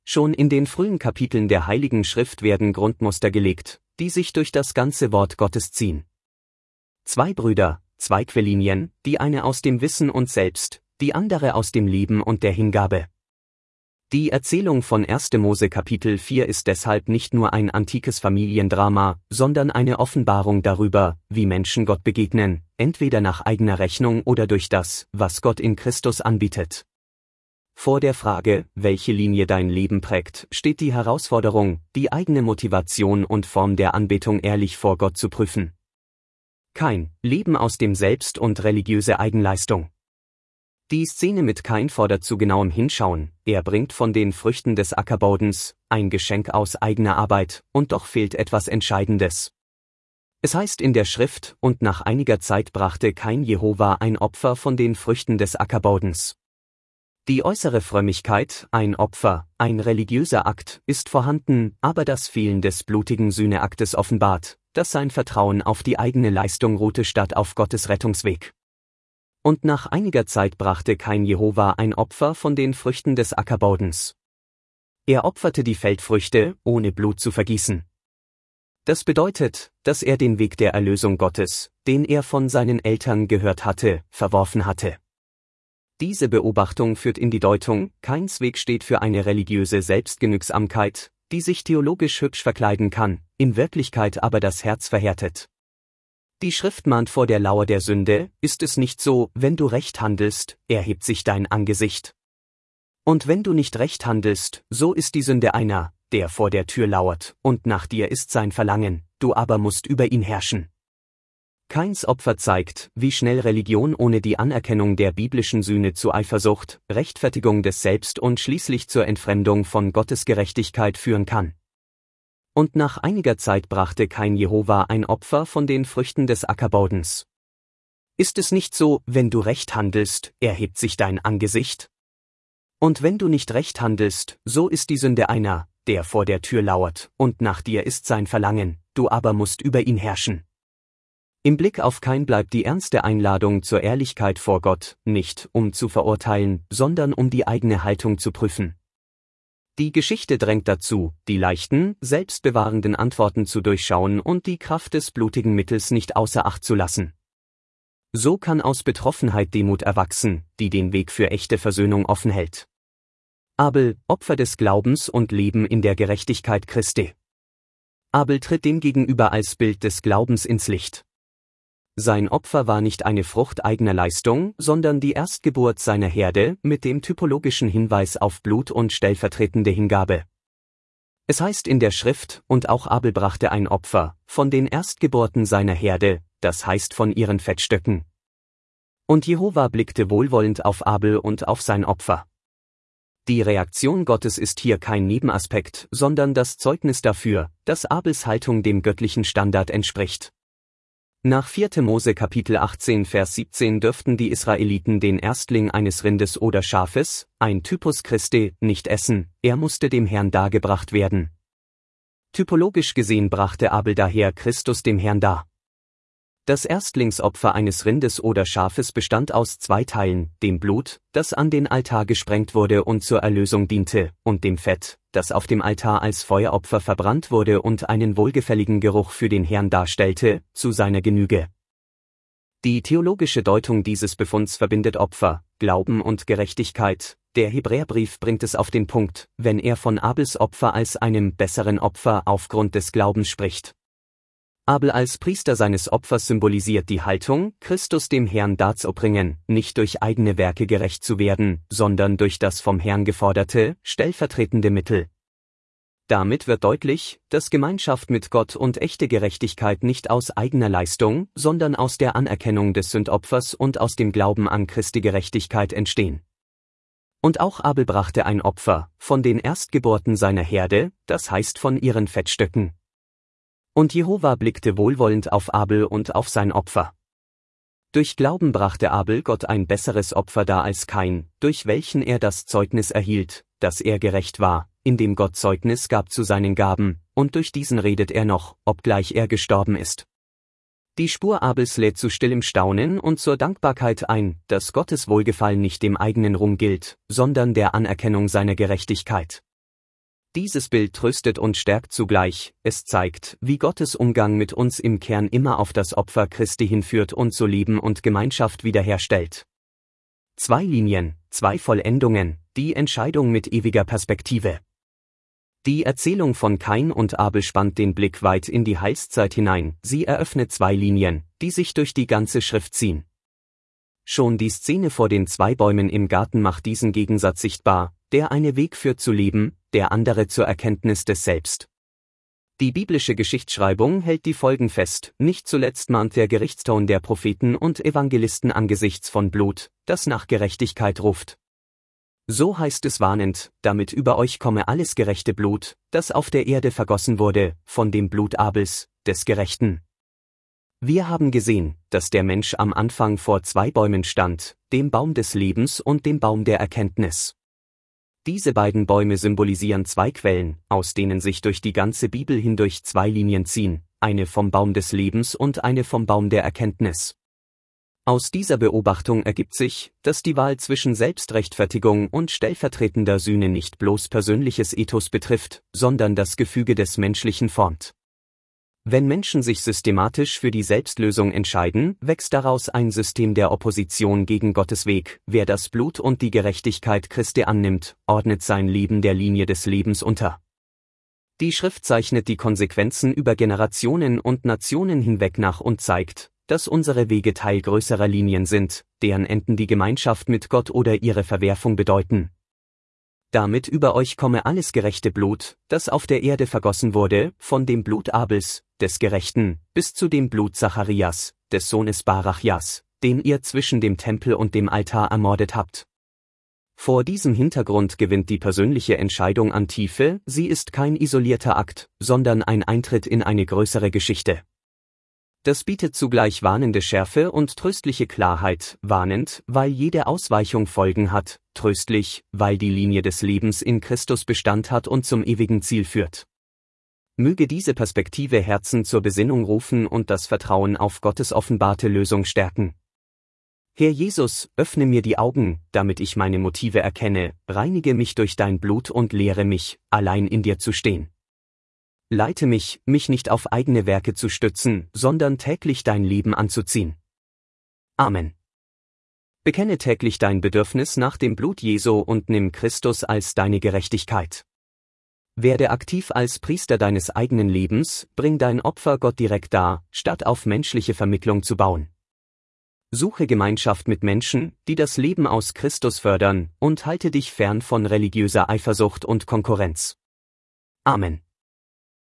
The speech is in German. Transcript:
Schon in den frühen Kapiteln der Heiligen Schrift werden Grundmuster gelegt, die sich durch das ganze Wort Gottes ziehen. 2 Brüder, 2 Quelllinien, die eine aus dem Wissen und Selbst, die andere aus dem Leben und der Hingabe. Die Erzählung von 1. Mose Kapitel 4 ist deshalb nicht nur ein antikes Familiendrama, sondern eine Offenbarung darüber, wie Menschen Gott begegnen, entweder nach eigener Rechnung oder durch das, was Gott in Christus anbietet. Vor der Frage, welche Linie dein Leben prägt, steht die Herausforderung, die eigene Motivation und Form der Anbetung ehrlich vor Gott zu prüfen. Kain, Leben aus dem Selbst und religiöse Eigenleistung. Die Szene mit Kain fordert zu genauem Hinschauen, er bringt von den Früchten des Ackerbodens, ein Geschenk aus eigener Arbeit, und doch fehlt etwas Entscheidendes. Es heißt in der Schrift, und nach einiger Zeit brachte Kain Jehova ein Opfer von den Früchten des Ackerbodens. Die äußere Frömmigkeit, ein Opfer, ein religiöser Akt, ist vorhanden, aber das Fehlen des blutigen Sühneaktes offenbart, dass sein Vertrauen auf die eigene Leistung ruhte statt auf Gottes Rettungsweg. Und nach einiger Zeit brachte Kain Jehova ein Opfer von den Früchten des Ackerbodens. Er opferte die Feldfrüchte, ohne Blut zu vergießen. Das bedeutet, dass er den Weg der Erlösung Gottes, den er von seinen Eltern gehört hatte, verworfen hatte. Diese Beobachtung führt in die Deutung, Kains Weg steht für eine religiöse Selbstgenügsamkeit, die sich theologisch hübsch verkleiden kann, in Wirklichkeit aber das Herz verhärtet. Die Schrift mahnt vor der Lauer der Sünde, ist es nicht so, wenn du recht handelst, erhebt sich dein Angesicht. Und wenn du nicht recht handelst, so ist die Sünde einer, der vor der Tür lauert, und nach dir ist sein Verlangen, du aber musst über ihn herrschen. Kains Opfer zeigt, wie schnell Religion ohne die Anerkennung der biblischen Sühne zu Eifersucht, Rechtfertigung des Selbst und schließlich zur Entfremdung von Gottes Gerechtigkeit führen kann. Und nach einiger Zeit brachte Kain Jehova ein Opfer von den Früchten des Ackerbodens. Ist es nicht so, wenn du recht handelst, erhebt sich dein Angesicht? Und wenn du nicht recht handelst, so ist die Sünde einer, der vor der Tür lauert, und nach dir ist sein Verlangen, du aber musst über ihn herrschen. Im Blick auf Kain bleibt die ernste Einladung zur Ehrlichkeit vor Gott, nicht um zu verurteilen, sondern um die eigene Haltung zu prüfen. Die Geschichte drängt dazu, die leichten, selbstbewahrenden Antworten zu durchschauen und die Kraft des blutigen Mittels nicht außer Acht zu lassen. So kann aus Betroffenheit Demut erwachsen, die den Weg für echte Versöhnung offen hält. Abel, Opfer des Glaubens und Leben in der Gerechtigkeit Christi. Abel tritt demgegenüber als Bild des Glaubens ins Licht. Sein Opfer war nicht eine Frucht eigener Leistung, sondern die Erstgeburt seiner Herde mit dem typologischen Hinweis auf Blut und stellvertretende Hingabe. Es heißt in der Schrift, und auch Abel brachte ein Opfer, von den Erstgeburten seiner Herde, das heißt von ihren Fettstöcken. Und Jehova blickte wohlwollend auf Abel und auf sein Opfer. Die Reaktion Gottes ist hier kein Nebenaspekt, sondern das Zeugnis dafür, dass Abels Haltung dem göttlichen Standard entspricht. Nach 4. Mose Kapitel 18 Vers 17 dürften die Israeliten den Erstling eines Rindes oder Schafes, ein Typus Christi, nicht essen, er musste dem Herrn dargebracht werden. Typologisch gesehen brachte Abel daher Christus dem Herrn dar. Das Erstlingsopfer eines Rindes oder Schafes bestand aus 2 Teilen, dem Blut, das an den Altar gesprengt wurde und zur Erlösung diente, und dem Fett, das auf dem Altar als Feueropfer verbrannt wurde und einen wohlgefälligen Geruch für den Herrn darstellte, zu seiner Genüge. Die theologische Deutung dieses Befunds verbindet Opfer, Glauben und Gerechtigkeit. Der Hebräerbrief bringt es auf den Punkt, wenn er von Abels Opfer als einem besseren Opfer aufgrund des Glaubens spricht. Abel als Priester seines Opfers symbolisiert die Haltung, Christus dem Herrn darzubringen, nicht durch eigene Werke gerecht zu werden, sondern durch das vom Herrn geforderte, stellvertretende Mittel. Damit wird deutlich, dass Gemeinschaft mit Gott und echte Gerechtigkeit nicht aus eigener Leistung, sondern aus der Anerkennung des Sündopfers und aus dem Glauben an Christi Gerechtigkeit entstehen. Und auch Abel brachte ein Opfer, von den Erstgeburten seiner Herde, das heißt von ihren Fettstöcken. Und Jehova blickte wohlwollend auf Abel und auf sein Opfer. Durch Glauben brachte Abel Gott ein besseres Opfer dar als Kain, durch welchen er das Zeugnis erhielt, dass er gerecht war, indem Gott Zeugnis gab zu seinen Gaben, und durch diesen redet er noch, obgleich er gestorben ist. Die Spur Abels lädt zu stillem Staunen und zur Dankbarkeit ein, dass Gottes Wohlgefallen nicht dem eigenen Ruhm gilt, sondern der Anerkennung seiner Gerechtigkeit. Dieses Bild tröstet und stärkt zugleich, es zeigt, wie Gottes Umgang mit uns im Kern immer auf das Opfer Christi hinführt und so Leben und Gemeinschaft wiederherstellt. 2 Linien, 2 Vollendungen, die Entscheidung mit ewiger Perspektive. Die Erzählung von Kain und Abel spannt den Blick weit in die Heilszeit hinein, sie eröffnet 2 Linien, die sich durch die ganze Schrift ziehen. Schon die Szene vor den 2 Bäumen im Garten macht diesen Gegensatz sichtbar, der eine Weg führt zu Leben, der andere zur Erkenntnis des Selbst. Die biblische Geschichtsschreibung hält die Folgen fest, nicht zuletzt mahnt der Gerichtston der Propheten und Evangelisten angesichts von Blut, das nach Gerechtigkeit ruft. So heißt es warnend, damit über euch komme alles gerechte Blut, das auf der Erde vergossen wurde, von dem Blut Abels, des Gerechten. Wir haben gesehen, dass der Mensch am Anfang vor 2 Bäumen stand, dem Baum des Lebens und dem Baum der Erkenntnis. Diese beiden Bäume symbolisieren 2 Quellen, aus denen sich durch die ganze Bibel hindurch 2 Linien ziehen, eine vom Baum des Lebens und eine vom Baum der Erkenntnis. Aus dieser Beobachtung ergibt sich, dass die Wahl zwischen Selbstrechtfertigung und stellvertretender Sühne nicht bloß persönliches Ethos betrifft, sondern das Gefüge des Menschlichen formt. Wenn Menschen sich systematisch für die Selbstlösung entscheiden, wächst daraus ein System der Opposition gegen Gottes Weg. Wer das Blut und die Gerechtigkeit Christi annimmt, ordnet sein Leben der Linie des Lebens unter. Die Schrift zeichnet die Konsequenzen über Generationen und Nationen hinweg nach und zeigt, dass unsere Wege Teil größerer Linien sind, deren Enden die Gemeinschaft mit Gott oder ihre Verwerfung bedeuten. Damit über euch komme alles gerechte Blut, das auf der Erde vergossen wurde, von dem Blut Abels, des Gerechten, bis zu dem Blut Zacharias, des Sohnes Barachjas, den ihr zwischen dem Tempel und dem Altar ermordet habt. Vor diesem Hintergrund gewinnt die persönliche Entscheidung an Tiefe, sie ist kein isolierter Akt, sondern ein Eintritt in eine größere Geschichte. Das bietet zugleich warnende Schärfe und tröstliche Klarheit, warnend, weil jede Ausweichung Folgen hat, tröstlich, weil die Linie des Lebens in Christus Bestand hat und zum ewigen Ziel führt. Möge diese Perspektive Herzen zur Besinnung rufen und das Vertrauen auf Gottes offenbarte Lösung stärken. Herr Jesus, öffne mir die Augen, damit ich meine Motive erkenne, reinige mich durch dein Blut und lehre mich, allein in dir zu stehen. Leite mich, mich nicht auf eigene Werke zu stützen, sondern täglich dein Leben anzuziehen. Amen. Bekenne täglich dein Bedürfnis nach dem Blut Jesu und nimm Christus als deine Gerechtigkeit. Werde aktiv als Priester deines eigenen Lebens, bring dein Opfer Gott direkt dar, statt auf menschliche Vermittlung zu bauen. Suche Gemeinschaft mit Menschen, die das Leben aus Christus fördern, und halte dich fern von religiöser Eifersucht und Konkurrenz. Amen.